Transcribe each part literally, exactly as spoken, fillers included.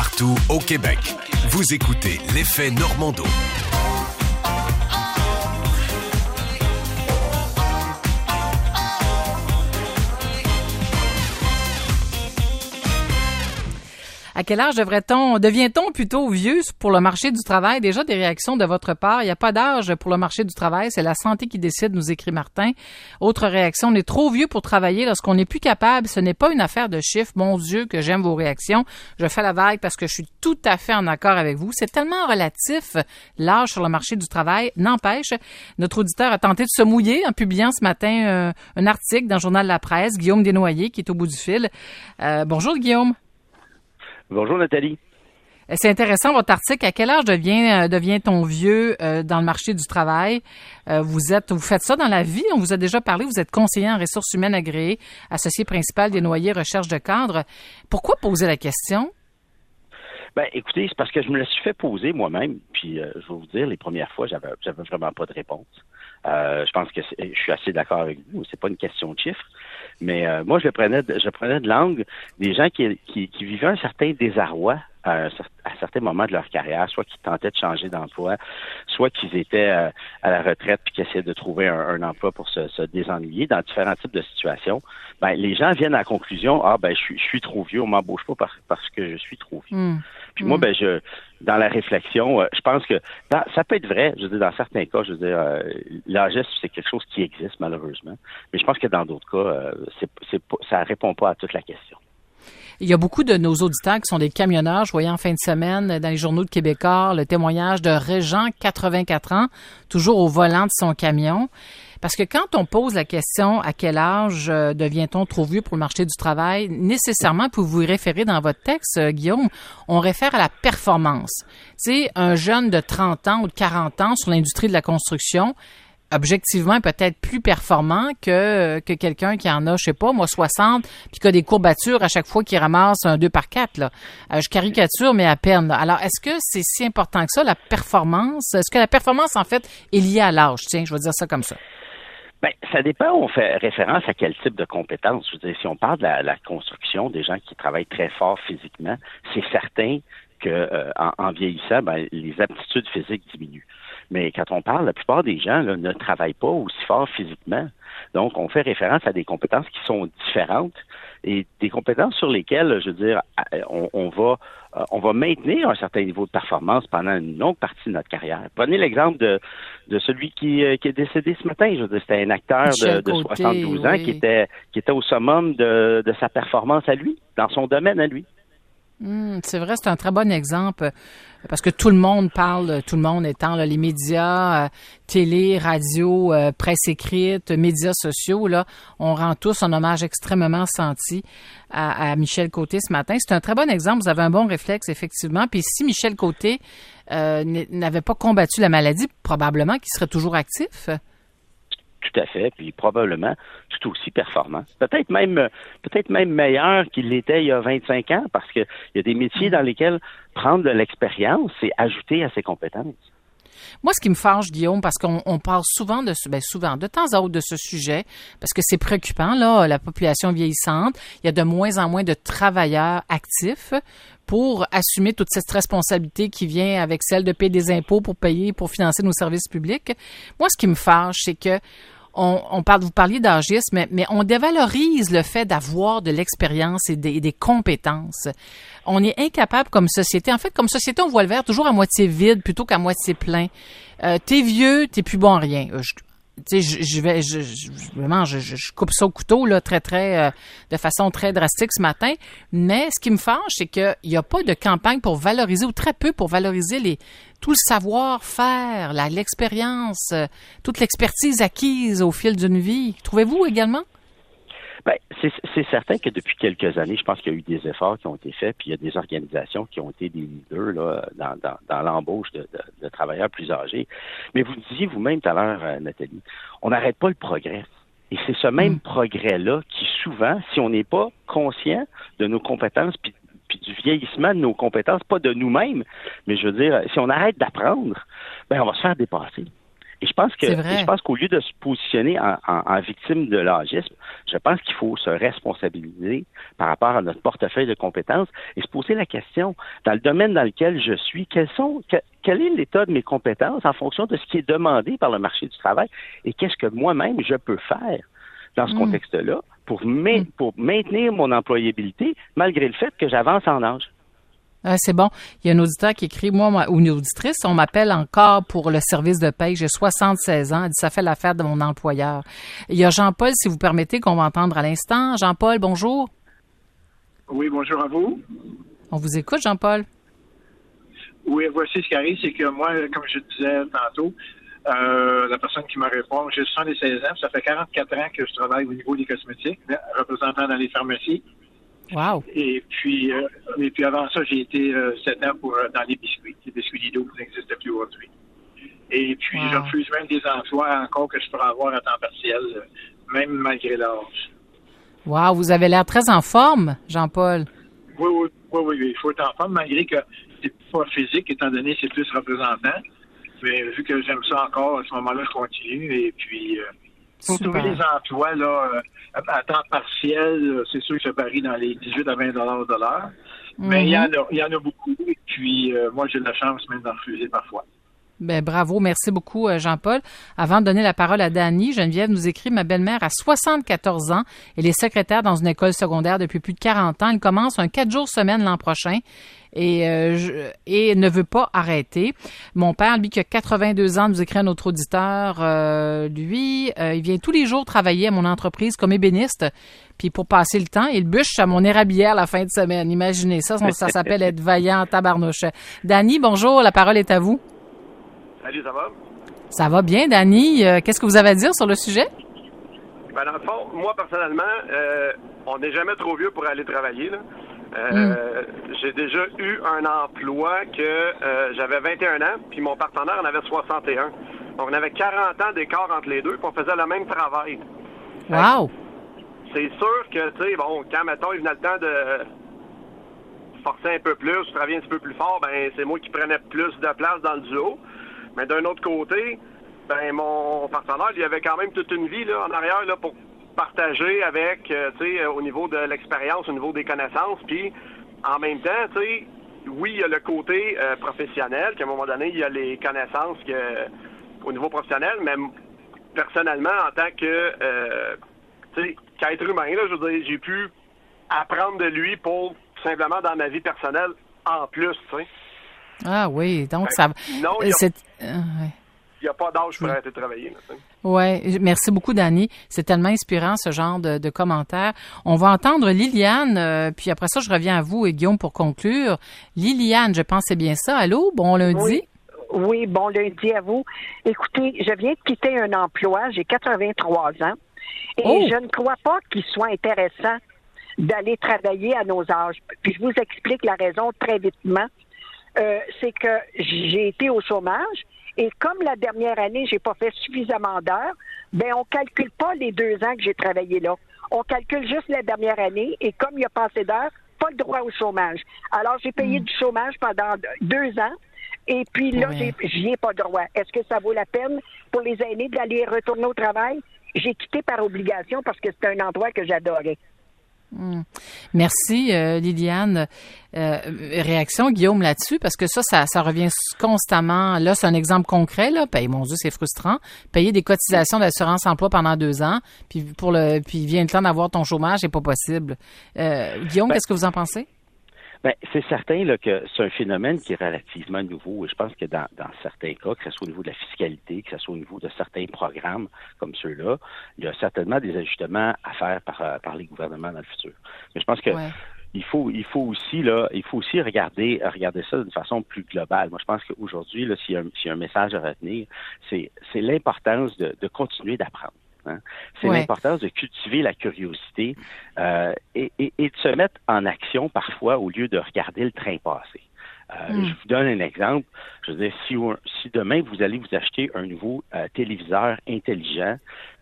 partout au Québec. Vous écoutez l'Effet Normando. À quel âge devrait-on, devient-on plutôt vieux pour le marché du travail? Déjà des réactions de votre part. Il n'y a pas d'âge pour le marché du travail. C'est la santé qui décide, nous écrit Martin. Autre réaction, on est trop vieux pour travailler lorsqu'on n'est plus capable. Ce n'est pas une affaire de chiffres. Mon Dieu, que j'aime vos réactions. Je fais la vague parce que je suis tout à fait en accord avec vous. C'est tellement relatif, l'âge sur le marché du travail. N'empêche, notre auditeur a tenté de se mouiller en publiant ce matin euh, un article dans le Journal de la Presse. Guillaume Desnoyers, qui est au bout du fil. Euh, bonjour, Guillaume. Bonjour Nathalie. C'est intéressant votre article. À quel âge devient devient-on vieux euh, dans le marché du travail? Euh, vous êtes, vous faites ça dans la vie. On vous a déjà parlé. Vous êtes conseiller en ressources humaines agréé, associé principal Desnoyers Recherche de cadre. Pourquoi poser la question? Ben, écoutez, c'est parce que je me la suis fait poser moi-même. Puis, euh, je vais vous dire, les premières fois, j'avais, j'avais vraiment pas de réponse. Euh, je pense que c'est, je suis assez d'accord avec vous. C'est pas une question de chiffres. Mais euh, moi, je prenais, de, je prenais de l'angle des gens qui, qui, qui vivaient un certain désarroi à, à certains moments de leur carrière, soit qui tentaient de changer d'emploi, soit qu'ils étaient euh, à la retraite puis qui essayaient de trouver un, un emploi pour se, se désennuyer dans différents types de situations. Ben, les gens viennent à la conclusion, ah ben, je suis, je suis trop vieux, on m'embauche pas parce, parce que je suis trop vieux. Mmh. Puis mmh. moi, ben, je, dans la réflexion, euh, je pense que dans, ça peut être vrai. Je veux dire, dans certains cas, je veux dire, euh, l'âgisme, c'est quelque chose qui existe malheureusement. Mais je pense que dans d'autres cas, euh, c'est, c'est pas, ça répond pas à toute la question. Il y a beaucoup de nos auditeurs qui sont des camionneurs. Je voyais en fin de semaine dans les journaux de Québécois le témoignage de Régent, quatre-vingt-quatre ans, toujours au volant de son camion. Parce que quand on pose la question à quel âge euh, devient-on trop vieux pour le marché du travail, nécessairement, pour vous y référer dans votre texte, euh, Guillaume, on réfère à la performance. Tu sais, un jeune de trente ans ou de quarante ans sur l'industrie de la construction, objectivement, peut-être plus performant que que quelqu'un qui en a, je sais pas, moi, soixante, puis qui a des courbatures à chaque fois qu'il ramasse un deux par quatre, là. Euh, je caricature, mais à peine, là. Alors, est-ce que c'est si important que ça, la performance? Est-ce que la performance, en fait, est liée à l'âge? Tiens, je vais dire ça comme ça. Ben, ça dépend, on fait référence à quel type de compétences. Je veux dire, si on parle de la, la construction, des gens qui travaillent très fort physiquement, c'est certain que euh, en, en vieillissant, ben, les aptitudes physiques diminuent. Mais quand on parle, la plupart des gens là, ne travaillent pas aussi fort physiquement. Donc, on fait référence à des compétences qui sont différentes et des compétences sur lesquelles, je veux dire, on, on va on va maintenir un certain niveau de performance pendant une longue partie de notre carrière. Prenez l'exemple de, de celui qui, qui est décédé ce matin. Je veux dire, c'était un acteur de, de soixante-douze ans oui. qui était qui était au summum de, de sa performance à lui, dans son domaine à lui. Mmh, c'est vrai, c'est un très bon exemple parce que tout le monde parle, tout le monde étant là, les médias, euh, télé, radio, euh, presse écrite, médias sociaux, là, on rend tous un hommage extrêmement senti à, à Michel Côté ce matin. C'est un très bon exemple, vous avez un bon réflexe, effectivement. Puis si Michel Côté euh, n'avait pas combattu la maladie, probablement qu'il serait toujours actif. Tout à fait, puis probablement tout aussi performant. Peut-être même peut-être même meilleur qu'il l'était il y a vingt-cinq ans, parce qu'il y a des métiers dans lesquels prendre de l'expérience, c'est ajouter à ses compétences. Moi, ce qui me fâche, Guillaume, parce qu'on on parle souvent de ce, ben souvent, de temps à autre de ce sujet, parce que c'est préoccupant, là, la population vieillissante, il y a de moins en moins de travailleurs actifs pour assumer toute cette responsabilité qui vient avec celle de payer des impôts pour payer, pour financer nos services publics. Moi, ce qui me fâche, c'est que On, on parle, vous parliez d'agisme, mais, mais on dévalorise le fait d'avoir de l'expérience et des, des compétences. On est incapable comme société. En fait, comme société, on voit le verre toujours à moitié vide plutôt qu'à moitié plein. Euh, t'es vieux, t'es plus bon à rien. Euh, je, tu sais, je, je vais, je, je, vraiment, je, je coupe ça au couteau, là, très, très, euh, de façon très drastique ce matin. Mais ce qui me fâche, c'est qu'il n'y a pas de campagne pour valoriser, ou très peu pour valoriser les, tout le savoir-faire, la, l'expérience, euh, toute l'expertise acquise au fil d'une vie. Trouvez-vous également? Ben, c'est, c'est certain que depuis quelques années, je pense qu'il y a eu des efforts qui ont été faits, puis il y a des organisations qui ont été des leaders là, dans, dans, dans l'embauche de, de, de travailleurs plus âgés. Mais vous disiez vous-même tout à l'heure, euh, Nathalie, on n'arrête pas le progrès. Et c'est ce même mmh. progrès-là qui souvent, si on n'est pas conscient de nos compétences, puis puis du vieillissement de nos compétences, pas de nous-mêmes, mais je veux dire, si on arrête d'apprendre, ben on va se faire dépasser. Et je pense que je pense qu'au lieu de se positionner en, en, en victime de l'âgisme, je pense qu'il faut se responsabiliser par rapport à notre portefeuille de compétences et se poser la question, dans le domaine dans lequel je suis, quels sont, que, quel est l'état de mes compétences en fonction de ce qui est demandé par le marché du travail et qu'est-ce que moi-même je peux faire dans ce mmh. contexte-là pour, ma- mmh. pour maintenir mon employabilité malgré le fait que j'avance en âge. Ah, c'est bon. Il y a un auditeur qui écrit, moi, moi, ou une auditrice, on m'appelle encore pour le service de paye. J'ai soixante-seize ans. Elle dit, ça fait l'affaire de mon employeur. Il y a Jean-Paul, si vous permettez, qu'on va entendre à l'instant. Jean-Paul, bonjour. Oui, bonjour à vous. On vous écoute, Jean-Paul. Oui, voici ce qui arrive, c'est que moi, comme je disais tantôt, euh, la personne qui me répond, j'ai soixante-seize ans, ça fait quarante-quatre ans que je travaille au niveau des cosmétiques, représentant dans les pharmacies. Wow. Et puis, euh, et puis avant ça, j'ai été euh, sept ans pour, euh, dans les biscuits. Les biscuits Lido qui n'existent plus aujourd'hui. Et puis, wow. je refuse même des emplois encore que je pourrais avoir à temps partiel, euh, même malgré l'âge. Wow, vous avez l'air très en forme, Jean-Paul. Oui, oui, oui, oui, il faut être en forme, malgré que c'est pas physique, étant donné que c'est plus représentant. Mais vu que j'aime ça encore, à ce moment-là, je continue. Et puis, euh, pour trouver des emplois là, euh, à temps partiel, c'est sûr que ça varie dans les dix-huit à vingt dollars de l'heure. Mm-hmm. Mais il y en a, il y en a beaucoup. Et puis, euh, moi, j'ai de la chance même d'en refuser parfois. Ben bravo, merci beaucoup Jean-Paul. Avant de donner la parole à Dany, Geneviève nous écrit, ma belle-mère a soixante-quatorze ans. Elle est secrétaire dans une école secondaire depuis plus de quarante ans. Elle commence un quatre jours semaine l'an prochain et, euh, je, et ne veut pas arrêter. Mon père, lui, qui a quatre-vingt-deux ans, nous écrit un autre auditeur. Euh, lui, euh, il vient tous les jours travailler à mon entreprise comme ébéniste. Puis pour passer le temps, il bûche à mon érablière la fin de semaine. Imaginez ça, ça s'appelle être vaillant en tabarnouche. Dany, bonjour, la parole est à vous. Salut, ça va? Ça va bien, Dany. Euh, qu'est-ce que vous avez à dire sur le sujet? Ben, dans le fond, moi, personnellement, euh, on n'est jamais trop vieux pour aller travailler, là. Euh, mm. J'ai déjà eu un emploi que euh, j'avais vingt et un ans, puis mon partenaire en avait soixante et un. Donc, on avait quarante ans d'écart entre les deux, puis on faisait le même travail. Wow! C'est sûr que, tu sais, bon, quand, mettons, il venait le temps de forcer un peu plus, travailler un petit peu plus fort, ben c'est moi qui prenais plus de place dans le duo. Mais d'un autre côté, ben mon partenaire, il avait quand même toute une vie là, en arrière là, pour partager avec, euh, tu sais, au niveau de l'expérience, au niveau des connaissances. Puis, en même temps, tu sais, oui, il y a le côté euh, professionnel, qu'à un moment donné, il y a les connaissances que, au niveau professionnel, mais personnellement, en tant que, euh, tu sais, qu'être humain, là, je veux dire, j'ai pu apprendre de lui pour, simplement, dans ma vie personnelle, en plus, tu sais. Ah oui, donc ça... Non, il n'y a, a pas d'âge pour arrêter de travailler. Oui, merci beaucoup, Dany. C'est tellement inspirant, ce genre de, de commentaires. On va entendre Liliane, euh, puis après ça, je reviens à vous et Guillaume pour conclure. Liliane, je pense que c'est bien ça. Allô, bon lundi? Oui. Oui, bon lundi à vous. Écoutez, je viens de quitter un emploi, j'ai quatre-vingt-trois ans, et oh. je ne crois pas qu'il soit intéressant d'aller travailler à nos âges. Puis je vous explique la raison très vitement. Euh, c'est que j'ai été au chômage et comme la dernière année, j'ai pas fait suffisamment d'heures, ben on calcule pas les deux ans que j'ai travaillé là. On calcule juste la dernière année et comme il y a pas assez d'heures, pas le droit au chômage. Alors, j'ai payé mmh. du chômage pendant deux ans et puis là, oui. j'ai, j'y ai pas droit. Est-ce que ça vaut la peine pour les aînés d'aller retourner au travail? J'ai quitté par obligation parce que c'était un endroit que j'adorais. Mmh. Merci, euh, Liliane. Euh, réaction, Guillaume, là-dessus, parce que ça, ça, ça revient constamment. Là, c'est un exemple concret, là. Paye, mon Dieu, c'est frustrant. Payer des cotisations d'assurance emploi pendant deux ans, puis pour le, puis vient le temps d'avoir ton chômage, c'est pas possible. Euh, Guillaume, ben, qu'est-ce que vous en pensez? Ben, c'est certain là, que c'est un phénomène qui est relativement nouveau et je pense que dans, dans certains cas, que ce soit au niveau de la fiscalité, que ce soit au niveau de certains programmes comme ceux-là, il y a certainement des ajustements à faire par, par les gouvernements dans le futur. Mais je pense que ouais. il faut il faut aussi là, il faut aussi regarder regarder ça d'une façon plus globale. Moi, je pense qu'aujourd'hui, là, s'il y a un, s'il y a un message à retenir, c'est c'est l'importance de, de continuer d'apprendre. Hein? C'est ouais. l'importance de cultiver la curiosité euh, et, et, et de se mettre en action parfois au lieu de regarder le train passer. Euh, mm. Je vous donne un exemple. Je veux dire, si, si demain vous allez vous acheter un nouveau euh, téléviseur intelligent,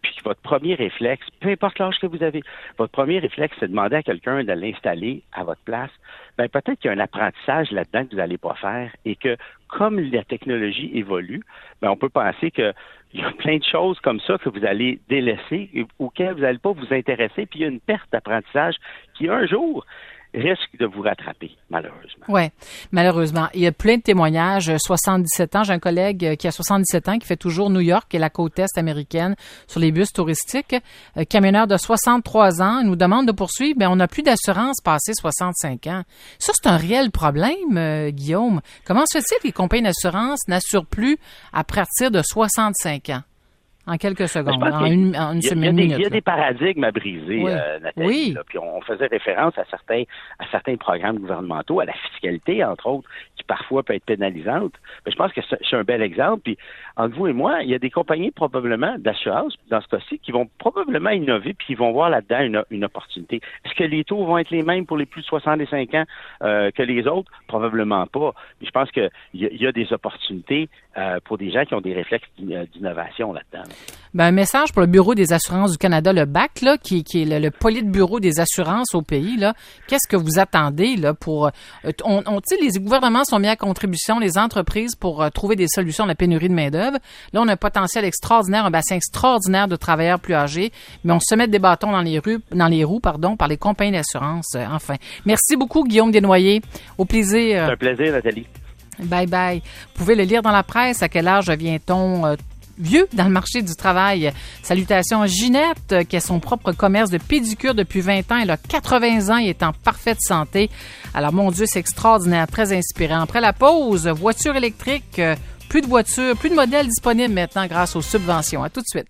puis que votre premier réflexe, peu importe l'âge que vous avez, votre premier réflexe, c'est de demander à quelqu'un de l'installer à votre place, ben peut-être qu'il y a un apprentissage là-dedans que vous n'allez pas faire et que, comme la technologie évolue, ben on peut penser que il y a plein de choses comme ça que vous allez délaisser et auxquelles vous n'allez pas vous intéresser, puis il y a une perte d'apprentissage qui, un jour, risque de vous rattraper, malheureusement. Oui, malheureusement. Il y a plein de témoignages. soixante-dix-sept ans, j'ai un collègue qui a soixante-dix-sept ans, qui fait toujours New York et la côte est américaine sur les bus touristiques. Euh, camionneur de soixante-trois ans, il nous demande de poursuivre, mais on n'a plus d'assurance passé soixante-cinq ans. Ça, c'est un réel problème, euh, Guillaume. Comment se fait-il que les compagnies d'assurance n'assurent plus à partir de soixante-cinq ans? En quelques secondes, en une, en une semaine. Il y a, il y a des paradigmes à briser, oui. euh, Nathalie. Oui. Là, puis on faisait référence à certains, à certains programmes gouvernementaux, à la fiscalité, entre autres, qui parfois peut être pénalisante. Mais je pense que c'est, c'est un bel exemple. Puis entre vous et moi, il y a des compagnies probablement d'assurance, dans ce cas-ci, qui vont probablement innover puis qui vont voir là-dedans une, une opportunité. Est-ce que les taux vont être les mêmes pour les plus de soixante-cinq ans euh, que les autres? Probablement pas. Mais je pense qu'il y, y a des opportunités euh, pour des gens qui ont des réflexes d'innovation là-dedans. Ben, un message pour le Bureau des assurances du Canada, le B A C, là, qui, qui est le, le politburo des assurances au pays, là. Qu'est-ce que vous attendez, là, pour, euh, on, on, tu sais, les gouvernements sont mis à contribution, les entreprises, pour euh, trouver des solutions à la pénurie de main-d'œuvre. Là, on a un potentiel extraordinaire, un bassin extraordinaire de travailleurs plus âgés, mais on se met des bâtons dans les rues, dans les roues, pardon, par les compagnies d'assurance, euh, enfin. Merci beaucoup, Guillaume Desnoyers. Au plaisir. C'est un plaisir, Nathalie. Bye bye. Vous pouvez le lire dans la presse. À quel âge vient-on euh, vieux dans le marché du travail? Salutations à Ginette, qui a son propre commerce de pédicure depuis vingt ans. Elle a quatre-vingts ans et est en parfaite santé. Alors, mon Dieu, c'est extraordinaire, très inspirant. Après la pause, voiture électrique, plus de voitures, plus de modèles disponibles maintenant grâce aux subventions. À tout de suite.